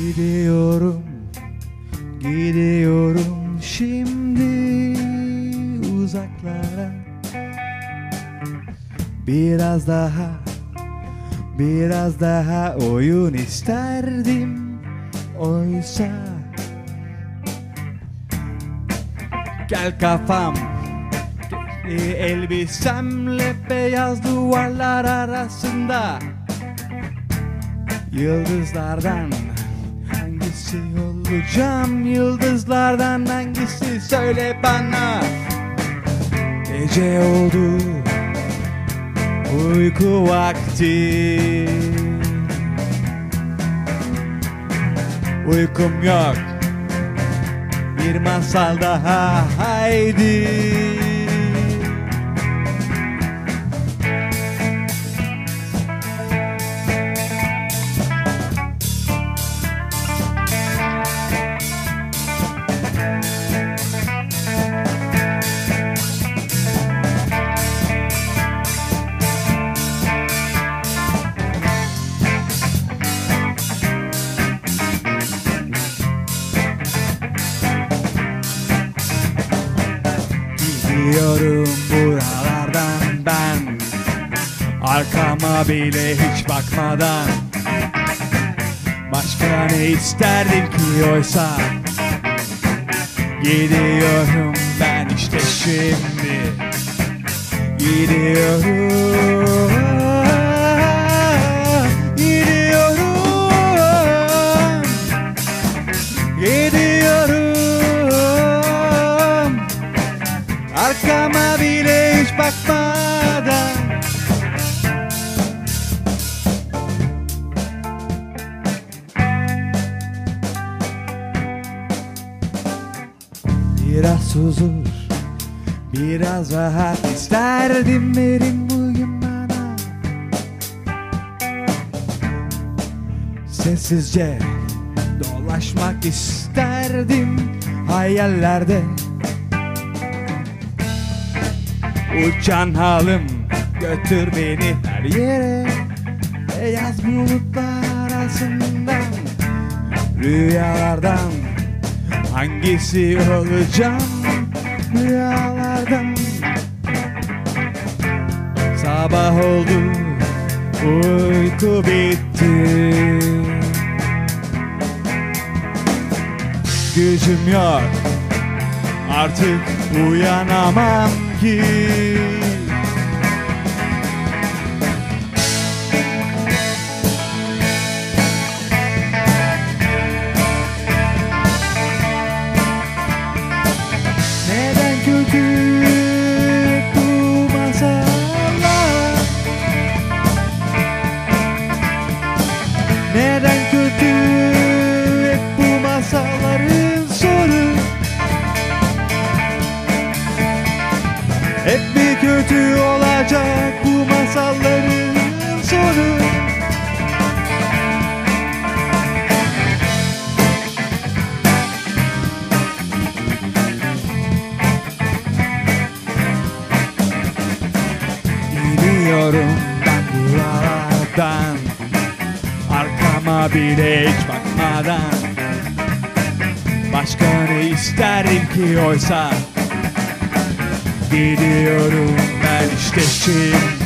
Gidiyorum, gidiyorum şimdi uzaklara. Biraz daha oyun isterdim oysa. Gel kafam, elbisemle beyaz duvarlar arasında. Yıldızlardan hangisi olacağım? Yıldızlardan hangisi, söyle bana. Gece oldu, uyku vakti. Uykum yok, bir masal daha, haydi. Gidiyorum buralardan ben, arkama bile hiç bakmadan. Başka ne isterdim ki oysa. Gidiyorum ben işte şimdi. Gidiyorum, gidiyorum, gidiyorum. Arkama bile hiç bakmadan. Biraz huzur, biraz rahat isterdim, verin bugün bana. Sessizce dolaşmak isterdim hayallerde. Uçan halim götür beni her yere, beyaz bulutlar arasından. Rüyalardan hangisi olacağım? Rüyalardan. Sabah oldu, uyku bitti. Gücüm yok, artık uyanamam ki. Neden kötü bu masallar? Neden kötü hep bu masalların sonu? Hep bir kötü olacak bu masalların sonu. Gidiyorum ben buralardan, arkama bile hiç bakmadan. Başka ne isterdim ki oysa. Gidiyorum ben işte şimdi.